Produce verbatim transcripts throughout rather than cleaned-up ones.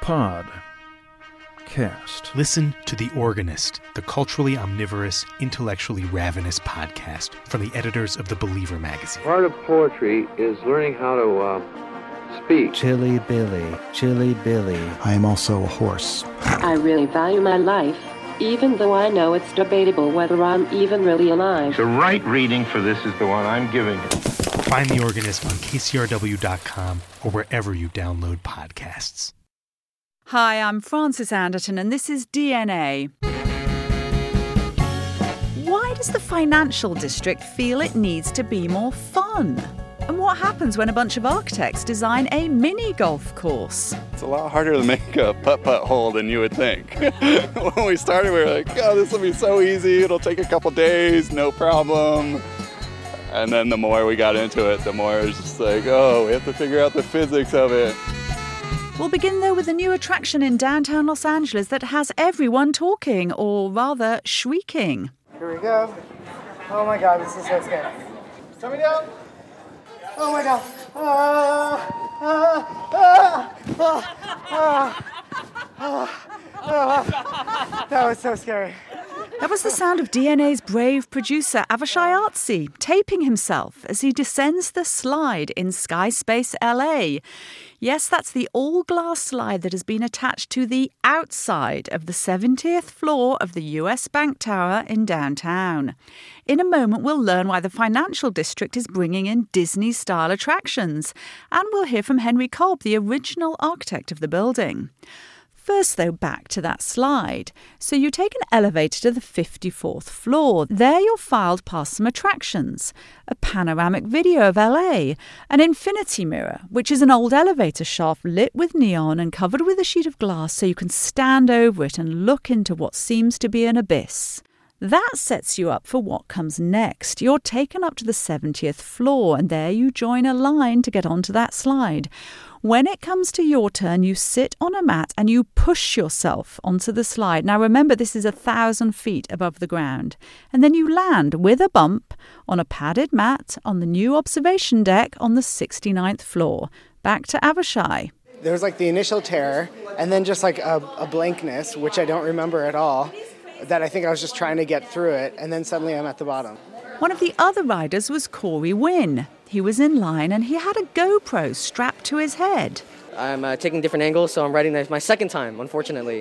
Pod. Cast. Listen to The Organist, the culturally omnivorous, intellectually ravenous podcast from the editors of The Believer magazine. Part of poetry is learning how to uh, speak. Chilly Billy, Chilly Billy. I am also a horse. I really value my life, even though I know it's debatable whether I'm even really alive. The right reading for this is the one I'm giving you. Find The Organist on K C R W dot com or wherever you download podcasts. Hi, I'm Frances Anderton, and this is D N A. Why does the financial district feel it needs to be more fun? And what happens when a bunch of architects design a mini golf course? It's a lot harder to make a putt-putt hole than you would think. When we started, we were like, oh, this will be so easy. It'll take a couple days, no problem. And then the more we got into it, the more it was just like, oh, we have to figure out the physics of it. We'll begin, though, with a new attraction in downtown Los Angeles that has everyone talking, or rather, shrieking. Here we go. Oh my god, this is so scary. Set me down. Oh my god. Ah, ah, ah, ah, ah, ah. That was so scary. That was the sound of D N A's brave producer, Avishai Artsy, taping himself as he descends the slide in Skyspace L A. Yes, that's the all-glass slide that has been attached to the outside of the seventieth floor of the U S Bank Tower in downtown. In a moment, we'll learn why the financial district is bringing in Disney-style attractions. And we'll hear from Henry Kolb, the original architect of the building. First, though, back to that slide. So you take an elevator to the fifty-fourth floor. There you're filed past some attractions. A panoramic video of L A, an infinity mirror, which is an old elevator shaft lit with neon and covered with a sheet of glass so you can stand over it and look into what seems to be an abyss. That sets you up for what comes next. You're taken up to the seventieth floor, and there you join a line to get onto that slide. When it comes to your turn, you sit on a mat and you push yourself onto the slide. Now remember, this is a thousand feet above the ground. And then you land with a bump on a padded mat on the new observation deck on the sixty-ninth floor. Back to Avishai. There was like the initial terror, and then just like a, a blankness, which I don't remember at all, that I think I was just trying to get through it, and then suddenly I'm at the bottom. One of the other riders was Corey Wynn. He was in line and he had a GoPro strapped to his head. I'm uh, taking different angles, so I'm riding this my second time, unfortunately.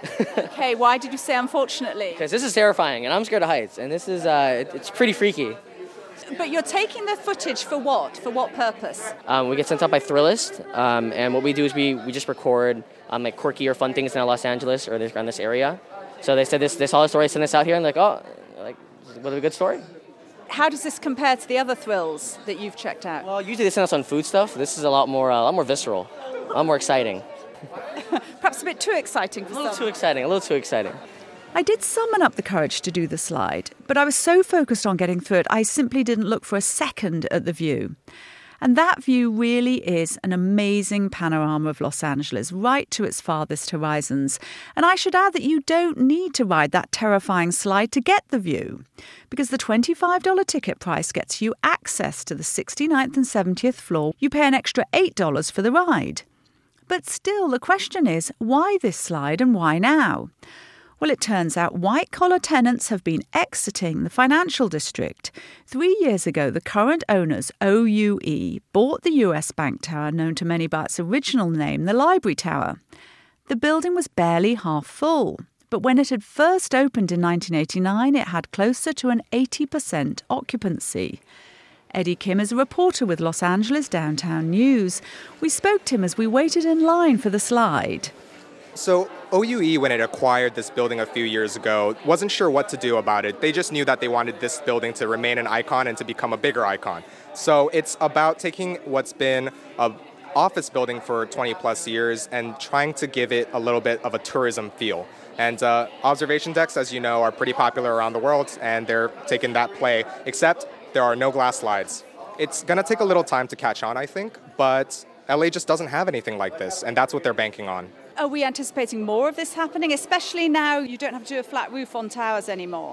Okay, why did you say unfortunately? Because this is terrifying, and I'm scared of heights, and this is, uh, it, it's pretty freaky. But you're taking the footage for what? For what purpose? Um, we get sent out by Thrillist, um, and what we do is we, we just record um, like quirky or fun things in Los Angeles or around this area. So they said this this Hollywood story, sent us out here, and like, oh, like, what a good story. How does this compare to the other thrills that you've checked out? Well, usually they send us on food stuff. This is a lot more, uh, a lot more visceral, a lot more exciting. Perhaps a bit too exciting for some. A little some. too exciting, a little too exciting. I did summon up the courage to do the slide, but I was so focused on getting through it, I simply didn't look for a second at the view. And that view really is an amazing panorama of Los Angeles, right to its farthest horizons. And I should add that you don't need to ride that terrifying slide to get the view, because the twenty-five dollars ticket price gets you access to the sixty-ninth and seventieth floor. You pay an extra eight dollars for the ride. But still, the question is, why this slide and why now? Well, it turns out white-collar tenants have been exiting the financial district. Three years ago, the current owners, O U E, bought the U S Bank Tower, known to many by its original name, the Library Tower. The building was barely half full, but when it had first opened in nineteen eighty-nine, it had closer to an eighty percent occupancy. Eddie Kim is a reporter with Los Angeles Downtown News. We spoke to him as we waited in line for the slide. So O U E, when it acquired this building a few years ago, wasn't sure what to do about it. They just knew that they wanted this building to remain an icon and to become a bigger icon. So it's about taking what's been an office building for twenty plus years and trying to give it a little bit of a tourism feel. And uh, observation decks, as you know, are pretty popular around the world, and they're taking that play, except there are no glass slides. It's going to take a little time to catch on, I think, but L A just doesn't have anything like this, and that's what they're banking on. Are we anticipating more of this happening, especially now you don't have to do a flat roof on towers anymore?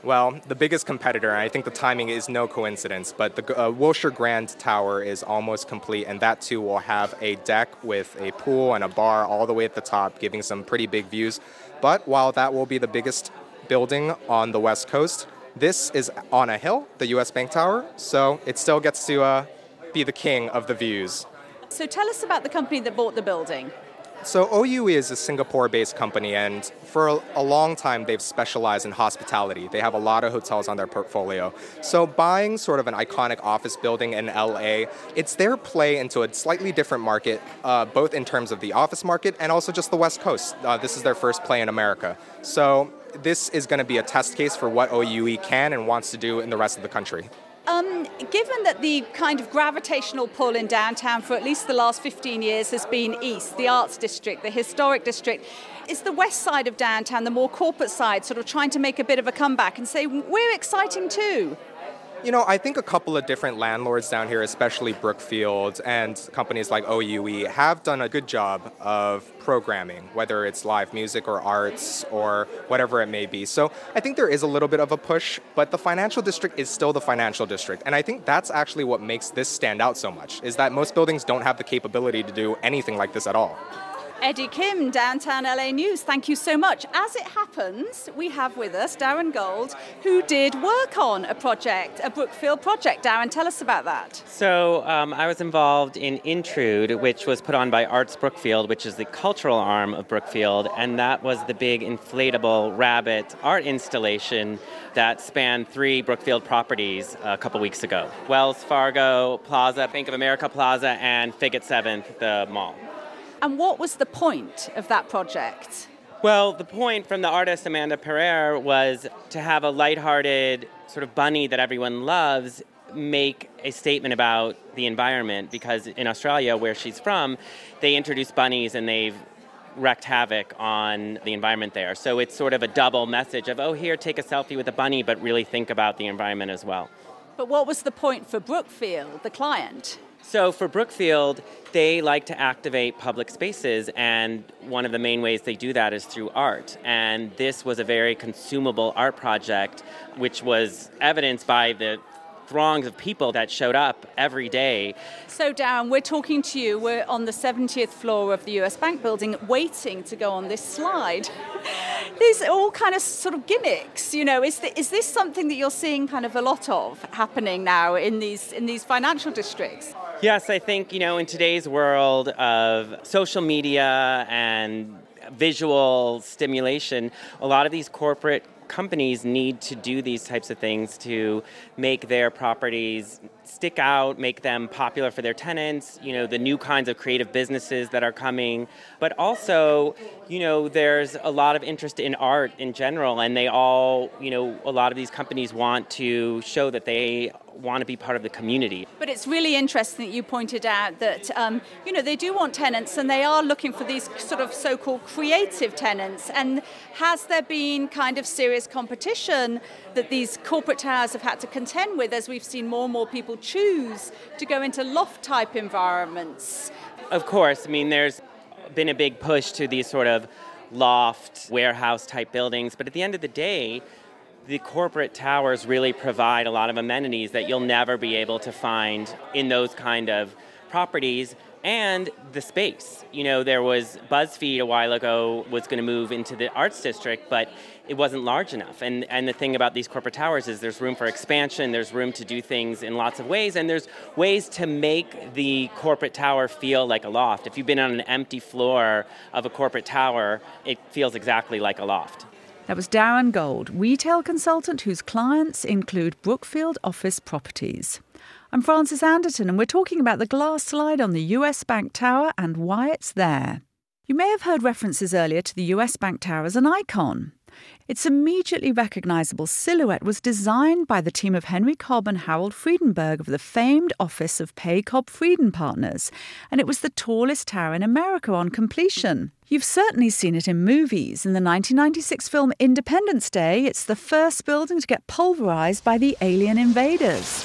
Well, the biggest competitor, and I think the timing is no coincidence, but the uh, Wilshire Grand Tower is almost complete, and that too will have a deck with a pool and a bar all the way at the top, giving some pretty big views. But while that will be the biggest building on the West Coast, this is on a hill, the U S Bank Tower, so it still gets to uh, be the king of the views. So tell us about the company that bought the building. So O U E is a Singapore-based company, and for a long time they've specialized in hospitality. They have a lot of hotels on their portfolio. So buying sort of an iconic office building in L A, it's their play into a slightly different market, uh, both in terms of the office market and also just the West Coast. Uh, this is their first play in America. So this is going to be a test case for what O U E can and wants to do in the rest of the country. Um, given that the kind of gravitational pull in downtown for at least the last fifteen years has been east, the arts district, the historic district, is the west side of downtown, the more corporate side, sort of trying to make a bit of a comeback and say, we're exciting too? You know, I think a couple of different landlords down here, especially Brookfield and companies like O U E, have done a good job of programming, whether it's live music or arts or whatever it may be. So I think there is a little bit of a push, but the financial district is still the financial district. And I think that's actually what makes this stand out so much, is that most buildings don't have the capability to do anything like this at all. Eddie Kim, Downtown L A News, thank you so much. As it happens, we have with us Darren Gold, who did work on a project, a Brookfield project. Darren, tell us about that. So um, I was involved in Intrude, which was put on by Arts Brookfield, which is the cultural arm of Brookfield, and that was the big inflatable rabbit art installation that spanned three Brookfield properties a couple weeks ago. Wells Fargo Plaza, Bank of America Plaza, and Fig at seventh, the mall. And what was the point of that project? Well, the point from the artist Amanda Pereira was to have a lighthearted sort of bunny that everyone loves make a statement about the environment, because in Australia, where she's from, they introduced bunnies and they've wreaked havoc on the environment there. So it's sort of a double message of, oh, here, take a selfie with a bunny, but really think about the environment as well. But what was the point for Brookfield, the client? So for Brookfield, they like to activate public spaces, and one of the main ways they do that is through art. And this was a very consumable art project, which was evidenced by the throngs of people that showed up every day. So Darren, we're talking to you, we're on the seventieth floor of the U S Bank building, waiting to go on this slide. These are all kind of sort of gimmicks, you know, is, the, is this something that you're seeing kind of a lot of happening now in these in these financial districts? Yes, I think, you know, in today's world of social media and visual stimulation, a lot of these corporate companies need to do these types of things to make their properties stick out, make them popular for their tenants, you know, the new kinds of creative businesses that are coming. But also, you know, there's a lot of interest in art in general, and they all, you know, a lot of these companies want to show that they want to be part of the community. But it's really interesting that you pointed out that, um, you know, they do want tenants and they are looking for these sort of so-called creative tenants. And has there been kind of serious competition that these corporate towers have had to contend with as we've seen more and more people choose to go into loft-type environments? Of course. I mean, there's been a big push to these sort of loft, warehouse-type buildings. But at the end of the day, the corporate towers really provide a lot of amenities that you'll never be able to find in those kind of properties, and the space. You know, there was BuzzFeed a while ago was going to move into the arts district, but it wasn't large enough. And and the thing about these corporate towers is there's room for expansion, there's room to do things in lots of ways, and there's ways to make the corporate tower feel like a loft. If you've been on an empty floor of a corporate tower, it feels exactly like a loft. That was Darren Gold, retail consultant whose clients include Brookfield Office Properties. I'm Frances Anderton, and we're talking about the glass slide on the U S Bank Tower and why it's there. You may have heard references earlier to the U S Bank Tower as an icon. Its immediately recognisable silhouette was designed by the team of Henry Cobb and Harold Friedenberg of the famed office of Pei Cobb Frieden Partners, and it was the tallest tower in America on completion. You've certainly seen it in movies. In the nineteen ninety-six film Independence Day, it's the first building to get pulverised by the alien invaders.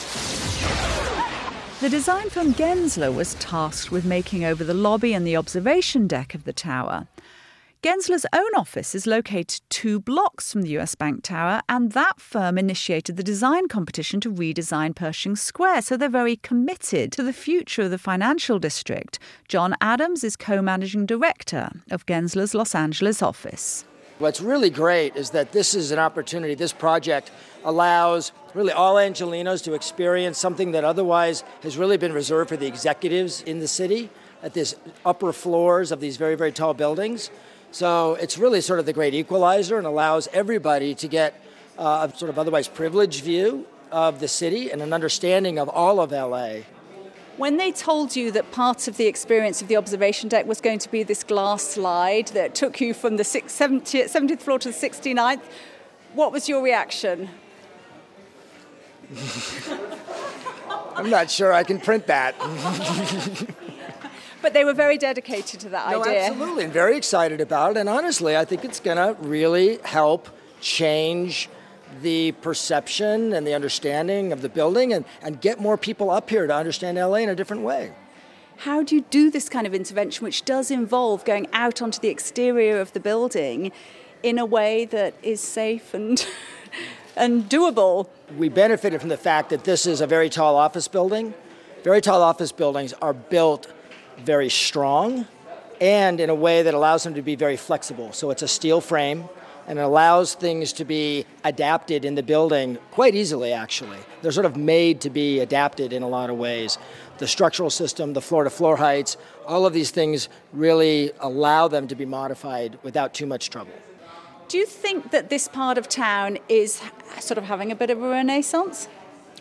The design firm Gensler was tasked with making over the lobby and the observation deck of the tower. Gensler's own office is located two blocks from the U S Bank Tower, and that firm initiated the design competition to redesign Pershing Square, so they're very committed to the future of the financial district. John Adams is co-managing director of Gensler's Los Angeles office. What's really great is that this is an opportunity, this project allows really all Angelenos to experience something that otherwise has really been reserved for the executives in the city at these upper floors of these very, very tall buildings. So it's really sort of the great equalizer and allows everybody to get uh, a sort of otherwise privileged view of the city and an understanding of all of L A. When they told you that part of the experience of the observation deck was going to be this glass slide that took you from the seventieth, seventieth floor to the sixty-ninth, what was your reaction? I'm not sure I can print that. But they were very dedicated to that no, idea. Absolutely, and very excited about it. And honestly, I think it's going to really help change the perception and the understanding of the building and, and get more people up here to understand L A in a different way. How do you do this kind of intervention, which does involve going out onto the exterior of the building in a way that is safe and and doable? We benefited from the fact that this is a very tall office building. Very tall office buildings are built very strong and in a way that allows them to be very flexible. So it's a steel frame, and it allows things to be adapted in the building quite easily, actually. They're sort of made to be adapted in a lot of ways. The structural system, the floor-to-floor heights, all of these things really allow them to be modified without too much trouble. Do you think that this part of town is sort of having a bit of a renaissance?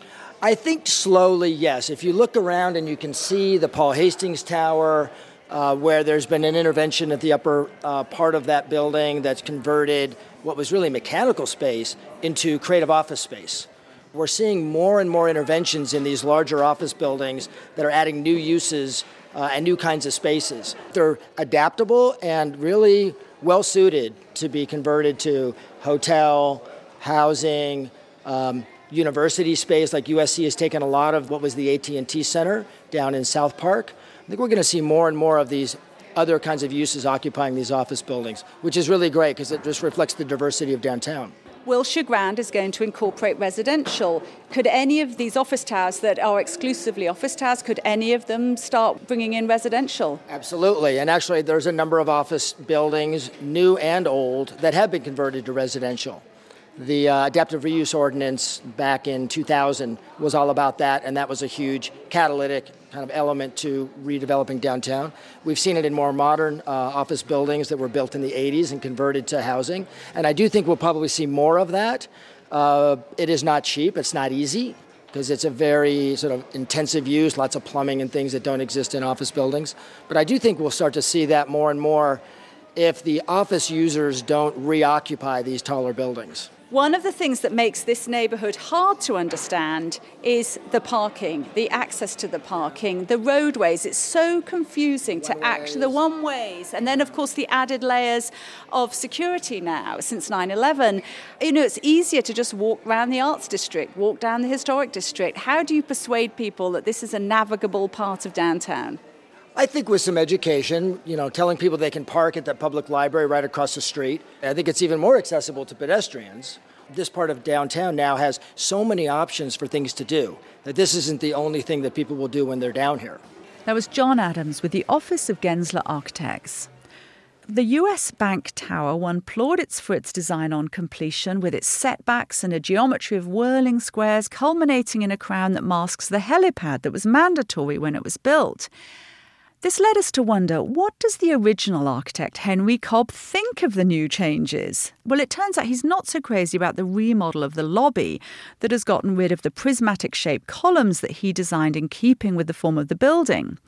I think slowly, yes. If you look around and you can see the Paul Hastings Tower, Uh, where there's been an intervention at the upper uh, part of that building that's converted what was really mechanical space into creative office space. We're seeing more and more interventions in these larger office buildings that are adding new uses uh, and new kinds of spaces. They're adaptable and really well-suited to be converted to hotel, housing, um, university space, like U S C has taken a lot of what was the A T and T Center down in South Park. I think we're going to see more and more of these other kinds of uses occupying these office buildings, which is really great because it just reflects the diversity of downtown. Wilshire Grand is going to incorporate residential. Could any of these office towers that are exclusively office towers, could any of them start bringing in residential? Absolutely. And actually, there's a number of office buildings, new and old, that have been converted to residential. The uh, adaptive reuse ordinance back in two thousand was all about that, and that was a huge catalytic kind of element to redeveloping downtown. We've seen it in more modern uh, office buildings that were built in the eighties and converted to housing, and I do think we'll probably see more of that. Uh, it is not cheap, it's not easy, because it's a very sort of intensive use, lots of plumbing and things that don't exist in office buildings. But I do think we'll start to see that more and more if the office users don't reoccupy these taller buildings. One of the things that makes this neighbourhood hard to understand is the parking, the access to the parking, the roadways. It's so confusing to act the one ways. And then, of course, the added layers of security now since nine eleven. You know, it's easier to just walk around the arts district, walk down the historic district. How do you persuade people that this is a navigable part of downtown? I think with some education, you know, telling people they can park at the public library right across the street. I think it's even more accessible to pedestrians. This part of downtown now has so many options for things to do that this isn't the only thing that people will do when they're down here. That was John Adams with the Office of Gensler Architects. The U S Bank Tower won plaudits for its design on completion, with its setbacks and a geometry of whirling squares culminating in a crown that masks the helipad that was mandatory when it was built. This led us to wonder, what does the original architect, Henry Cobb, think of the new changes? Well, it turns out he's not so crazy about the remodel of the lobby that has gotten rid of the prismatic-shaped columns that he designed in keeping with the form of the building.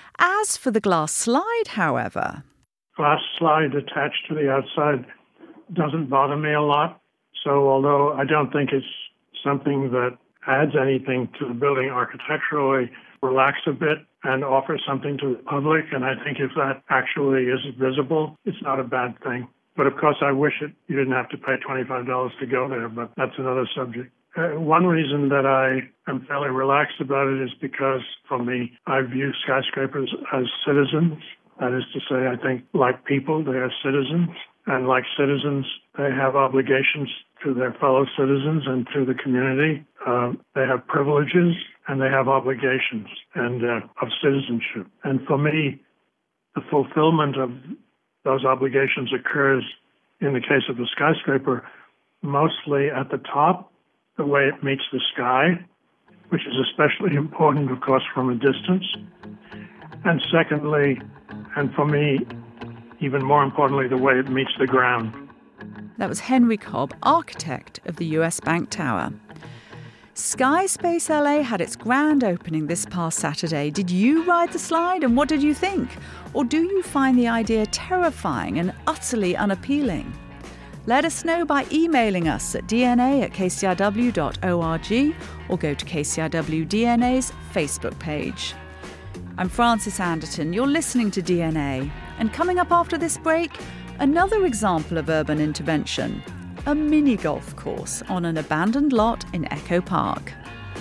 As for the glass slide, however... Glass slide attached to the outside doesn't bother me a lot. So although I don't think it's something that adds anything to the building architecturally, relax a bit and offer something to the public. And I think if that actually is visible, it's not a bad thing. But of course, I wish it, you didn't have to pay twenty-five dollars to go there, but that's another subject. Uh, one reason that I am fairly relaxed about it is because, for me, I view skyscrapers as citizens. That is to say, I think like people, they are citizens, and like citizens, they have obligations to their fellow citizens and to the community. Uh, they have privileges and they have obligations and uh, of citizenship. And for me, the fulfillment of those obligations occurs, in the case of the skyscraper, mostly at the top, the way it meets the sky, which is especially important, of course, from a distance. And secondly, and for me, even more importantly, the way it meets the ground. That was Henry Cobb, architect of the U S Bank Tower. Skyspace L A had its grand opening this past Saturday. Did you ride the slide, and what did you think? Or do you find the idea terrifying and utterly unappealing? Let us know by emailing us at d n a at k c r w dot org or go to K C R W D N A's Facebook page. I'm Frances Anderton. You're listening to D N A. And coming up after this break, another example of urban intervention, a mini golf course on an abandoned lot in Echo Park.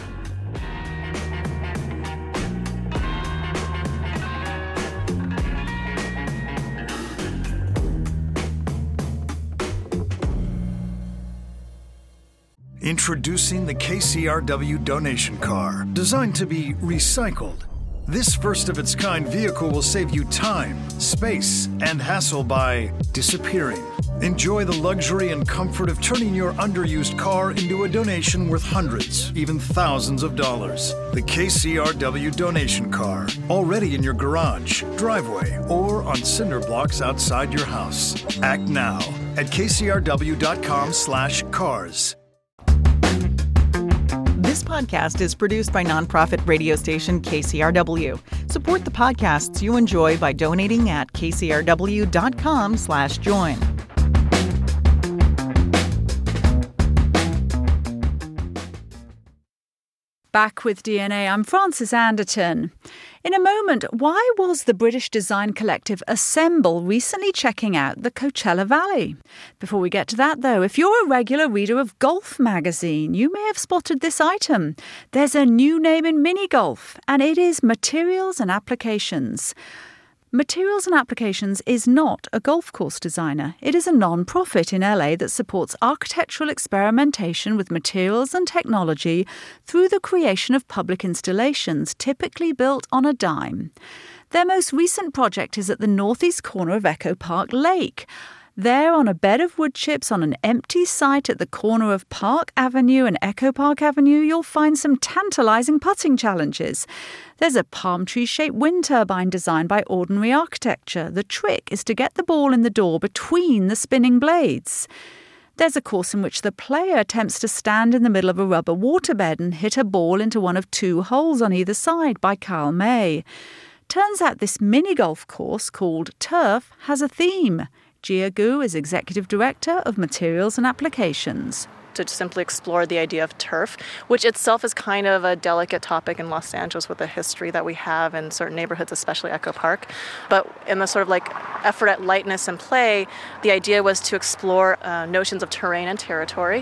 Introducing the K C R W donation car, designed to be recycled. This first-of-its-kind vehicle will save you time, space, and hassle by disappearing. Enjoy the luxury and comfort of turning your underused car into a donation worth hundreds, even thousands of dollars. The K C R W donation car, already in your garage, driveway, or on cinder blocks outside your house. Act now at k c r w dot com slash cars. This podcast is produced by nonprofit radio station K C R W. Support the podcasts you enjoy by donating at k c r w dot com slash join. Back with D N A, I'm Frances Anderton. In a moment, why was the British design collective Assemble recently checking out the Coachella Valley? Before we get to that, though, if you're a regular reader of Golf magazine, you may have spotted this item. There's a new name in mini golf, and it is Materials and Applications. Materials and Applications is not a golf course designer. It is a non-profit in L A that supports architectural experimentation with materials and technology through the creation of public installations, typically built on a dime. Their most recent project is at the northeast corner of Echo Park Lake. There, on a bed of wood chips on an empty site at the corner of Park Avenue and Echo Park Avenue, you'll find some tantalizing putting challenges. There's a palm tree-shaped wind turbine designed by Ordinary Architecture. The trick is to get the ball in the door between the spinning blades. There's a course in which the player attempts to stand in the middle of a rubber waterbed and hit a ball into one of two holes on either side by Kyle May. Turns out this mini golf course, called Turf, has a theme. Gia Gu is Executive Director of Materials and Applications. To simply explore the idea of turf, which itself is kind of a delicate topic in Los Angeles with the history that we have in certain neighborhoods, especially Echo Park. But in the sort of like effort at lightness and play, the idea was to explore uh, notions of terrain and territory.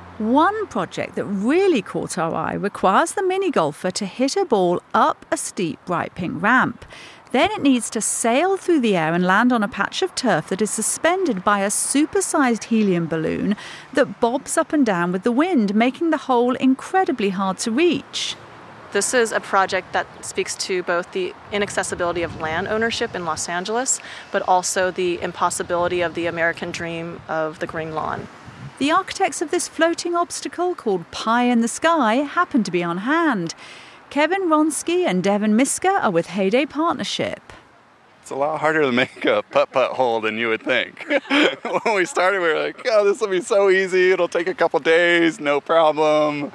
One project that really caught our eye requires the mini golfer to hit a ball up a steep bright pink ramp. Then it needs to sail through the air and land on a patch of turf that is suspended by a supersized helium balloon that bobs up and down with the wind, making the hole incredibly hard to reach. This is a project that speaks to both the inaccessibility of land ownership in Los Angeles, but also the impossibility of the American dream of the green lawn. The architects of this floating obstacle, called Pie in the Sky, happen to be on hand. Kevin Ronsky and Devin Miska are with Heyday Partnership. It's a lot harder to make a putt-putt hole than you would think. When we started, we were like, oh, this will be so easy. It'll take a couple days, no problem.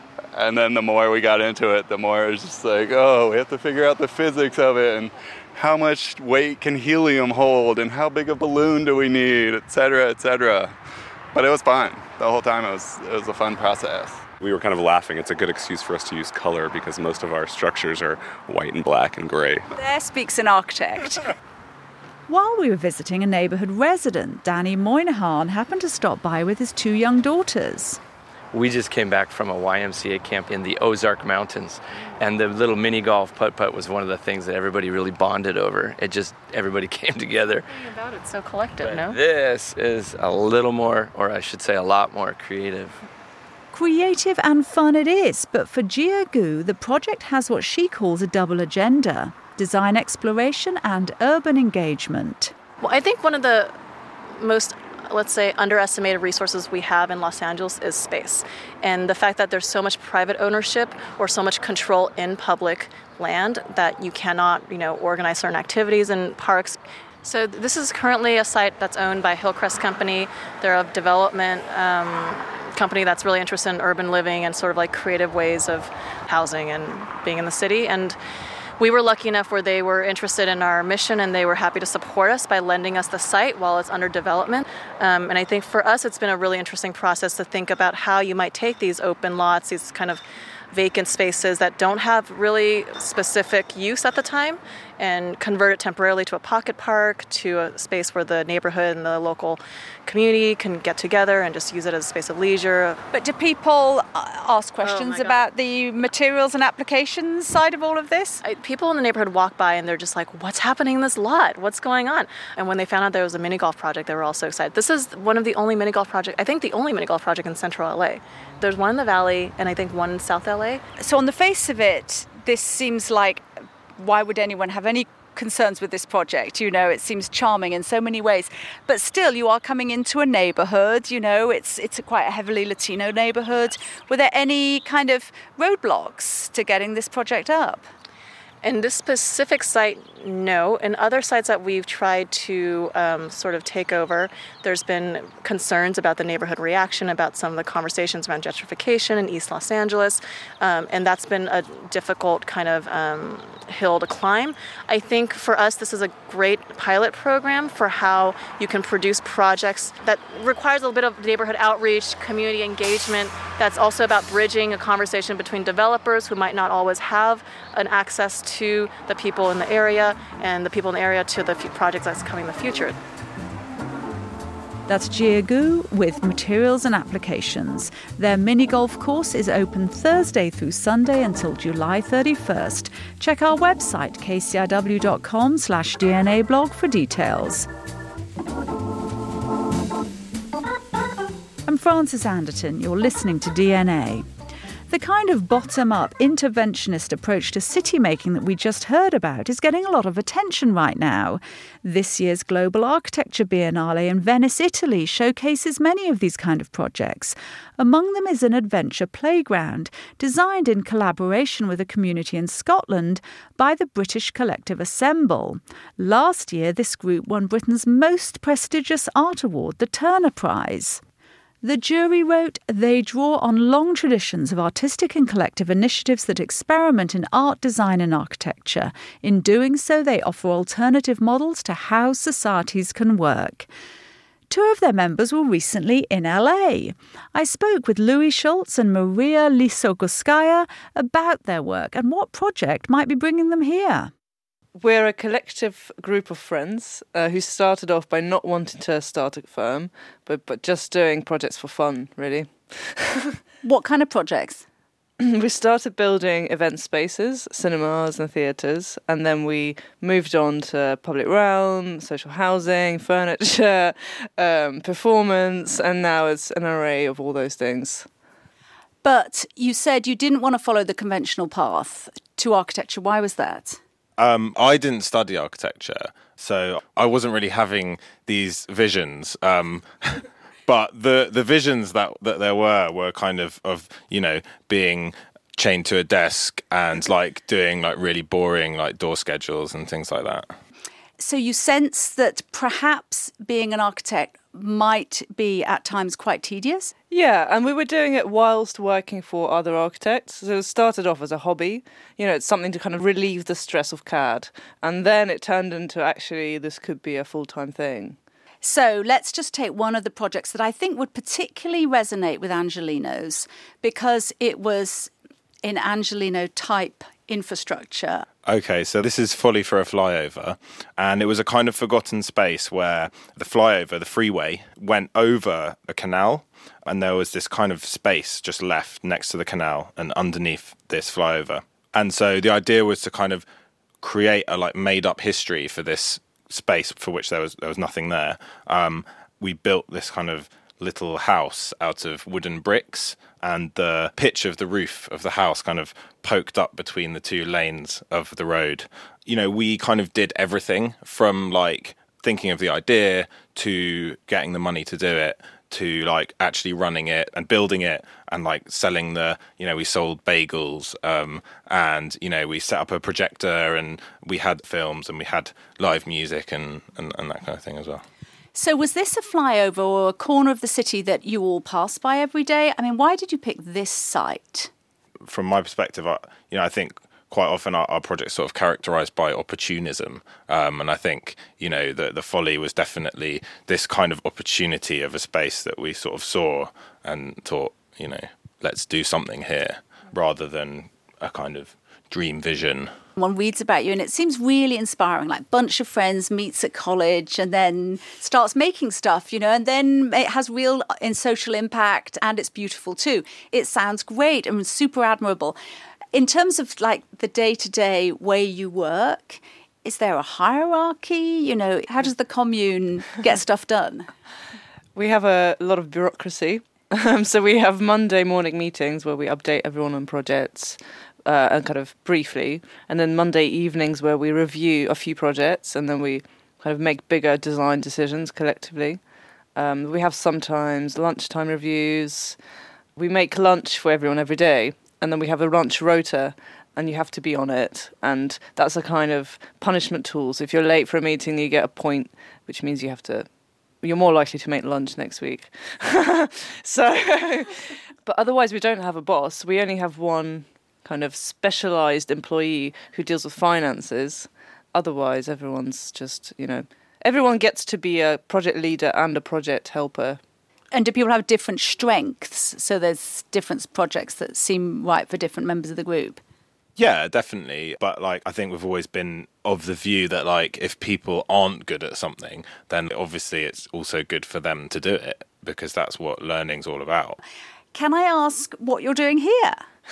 And then the more we got into it, the more it was just like, oh, we have to figure out the physics of it and how much weight can helium hold and how big a balloon do we need, et cetera, et cetera. But it was fun. The whole time it was, it was a fun process. We were kind of laughing. It's a good excuse for us to use color because most of our structures are white and black and gray. There speaks an architect. While we were visiting, a neighborhood resident, Danny Moynihan, happened to stop by with his two young daughters. We just came back from a Y M C A camp in the Ozark Mountains, and the little mini golf putt-putt was one of the things that everybody really bonded over. It just, everybody came together. Something about it's so collective, But no? this is a little more, or I should say a lot more creative. Creative and fun it is, but for Jia Gu, the project has what she calls a double agenda: design exploration and urban engagement. Well, I think one of the most, let's say, underestimated resources we have in Los Angeles is space. And the fact that there's so much private ownership or so much control in public land that you cannot, you know, organize certain activities in parks. So this is currently a site that's owned by Hillcrest Company. They're a development um, company that's really interested in urban living and sort of like creative ways of housing and being in the city. And we were lucky enough where they were interested in our mission, and they were happy to support us by lending us the site while it's under development. Um, and I think for us, it's been a really interesting process to think about how you might take these open lots, these kind of vacant spaces that don't have really specific use at the time, and convert it temporarily to a pocket park, to a space where the neighborhood and the local community can get together and just use it as a space of leisure. But do people ask questions Oh about the materials and applications side of all of this? I, people in the neighborhood walk by and they're just like, what's happening in this lot? What's going on? And when they found out there was a mini golf project, they were all so excited. This is one of the only mini golf projects, I think the only mini golf project in central L A. There's one in the Valley and I think one in South L A. So on the face of it, this seems like, why would anyone have any concerns with this project? You know, it seems charming in so many ways. But still, you are coming into a neighborhood, you know, it's it's a quite a heavily Latino neighborhood. Were there any kind of roadblocks to getting this project up? In this specific site, no. In other sites that we've tried to um, sort of take over, there's been concerns about the neighborhood reaction, about some of the conversations around gentrification in East Los Angeles, um, and that's been a difficult kind of um, hill to climb. I think for us, this is a great pilot program for how you can produce projects that requires a little bit of neighborhood outreach, community engagement, that's also about bridging a conversation between developers who might not always have an access to the people in the area, and the people in the area to the f- projects that's coming in the future. That's Jia Gu with Materials and Applications. Their mini golf course is open Thursday through Sunday until July thirty-first. Check our website, k c r w dot com slash d n a blog for details. I'm Frances Anderton. You're listening to D N A. The kind of bottom-up interventionist approach to city-making that we just heard about is getting a lot of attention right now. This year's Global Architecture Biennale in Venice, Italy, showcases many of these kind of projects. Among them is an adventure playground designed in collaboration with a community in Scotland by the British collective Assemble. Last year, this group won Britain's most prestigious art award, the Turner Prize. The jury wrote, they draw on long traditions of artistic and collective initiatives that experiment in art, design and architecture. In doing so, they offer alternative models to how societies can work. Two of their members were recently in L A. I spoke with Louis Schultz and Maria Lisogorskaya about their work and what project might be bringing them here. We're a collective group of friends uh, who started off by not wanting to start a firm, but, but just doing projects for fun, really. What kind of projects? We started building event spaces, cinemas and theatres, and then we moved on to public realm, social housing, furniture, um, performance, and now it's an array of all those things. But you said you didn't want to follow the conventional path to architecture. Why was that? Um, I didn't study architecture, so I wasn't really having these visions. Um, but the the visions that, that there were were kind of, of, you know, being chained to a desk and like doing like really boring like door schedules and things like that. So you sense that perhaps being an architect might be at times quite tedious? Yeah, and we were doing it whilst working for other architects. So it started off as a hobby. You know, it's something to kind of relieve the stress of C A D. And then it turned into actually this could be a full-time thing. So let's just take one of the projects that I think would particularly resonate with Angelenos, because it was in Angelino type infrastructure? Okay, so this is Folly for a Flyover, and it was a kind of forgotten space where the flyover, the freeway, went over a canal, and there was this kind of space just left next to the canal and underneath this flyover. And so the idea was to kind of create a like made-up history for this space for which there was there was nothing there. Um, we built this kind of little house out of wooden bricks, and the pitch of the roof of the house kind of poked up between the two lanes of the road. You know, we kind of did everything from like thinking of the idea to getting the money to do it to like actually running it and building it and like selling the, you know, we sold bagels um, and, you know, we set up a projector and we had films and we had live music and, and, and that kind of thing as well. So was this a flyover or a corner of the city that you all pass by every day? I mean, why did you pick this site? From my perspective, I, you know, I think quite often our, our project's sort of characterised by opportunism. Um, and I think, you know, the, the Folly was definitely this kind of opportunity of a space that we sort of saw and thought, you know, let's do something here rather than a kind of dream vision. One reads about you and it seems really inspiring, like bunch of friends meets at college and then starts making stuff, you know, and then it has real in social impact and it's beautiful too. It sounds great and super admirable. In terms of like the day-to-day way you work, is there a hierarchy? You know, how does the commune get stuff done? We have a lot of bureaucracy. Um, so we have Monday morning meetings where we update everyone on projects. Uh, and kind of briefly, and then Monday evenings where we review a few projects and then we kind of make bigger design decisions collectively. Um, we have sometimes lunchtime reviews. We make lunch for everyone every day, and then we have a lunch rota, and you have to be on it. And that's a kind of punishment tool. So if you're late for a meeting, you get a point, which means you have to. You're more likely to make lunch next week. So, but otherwise, we don't have a boss. We only have one kind of specialised employee who deals with finances. Otherwise, everyone's just, you know, everyone gets to be a project leader and a project helper. And do people have different strengths? So there's different projects that seem right for different members of the group? Yeah, definitely. But like, I think we've always been of the view that like, if people aren't good at something, then obviously it's also good for them to do it because that's what learning's all about. Can I ask what you're doing here?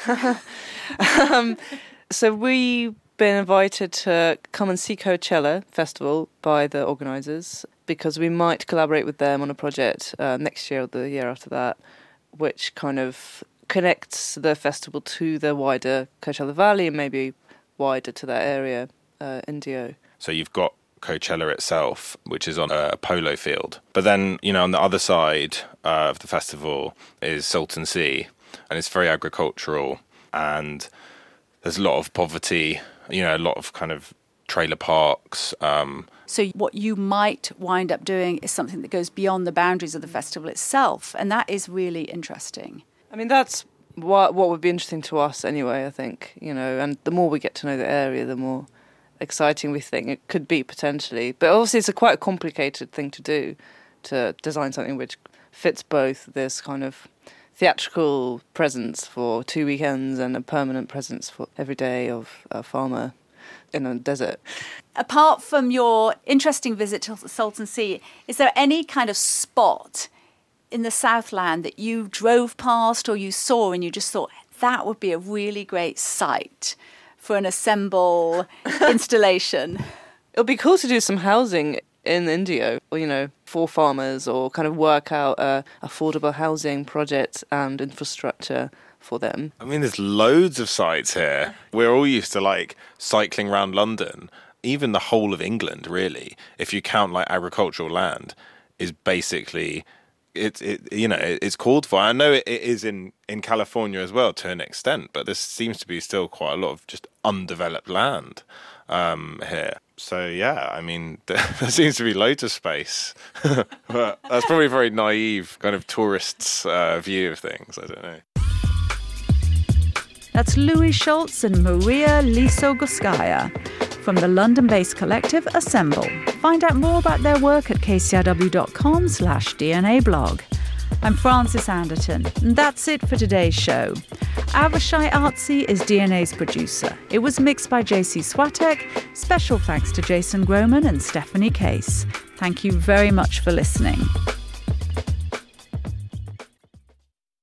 um, so we've been invited to come and see Coachella Festival by the organisers because we might collaborate with them on a project uh, next year or the year after that, which kind of connects the festival to the wider Coachella Valley and maybe wider to that area, uh, Indio. So you've got Coachella itself, which is on a polo field. But then, you know, on the other side uh, of the festival is Salton Sea, and it's very agricultural, and there's a lot of poverty, you know, a lot of kind of trailer parks. Um, so what you might wind up doing is something that goes beyond the boundaries of the festival itself, and that is really interesting. I mean, that's what, what would be interesting to us anyway, I think, you know, and the more we get to know the area, the more exciting we think it could be potentially. But obviously it's a quite a complicated thing to do, to design something which fits both this kind of theatrical presence for two weekends and a permanent presence for every day of a farmer in a desert. Apart from your interesting visit to Salton Sea, is there any kind of spot in the Southland that you drove past or you saw and you just thought that would be a really great site for an Assemble installation? It would be cool to do some housing in Indio, or, you know, for farmers, or kind of work out uh, affordable housing projects and infrastructure for them. I mean, there's loads of sites here. We're all used to, like, cycling around London. Even the whole of England, really, if you count, like, agricultural land, is basically... It, it, you know, it's called for. I know it, it is in, in California as well to an extent, but there seems to be still quite a lot of just undeveloped land um, here. So, yeah, I mean, there, there seems to be loads of space. But that's probably a very naive kind of tourist's uh, view of things. I don't know. That's Louis Schultz and Maria Lisogoskaya from the London-based collective Assemble. Find out more about their work at kcrw.com slash DNA blog. I'm Frances Anderton, and that's it for today's show. Avishai Artsy is D N A's producer. It was mixed by J C Swatek. Special thanks to Jason Groman and Stephanie Case. Thank you very much for listening.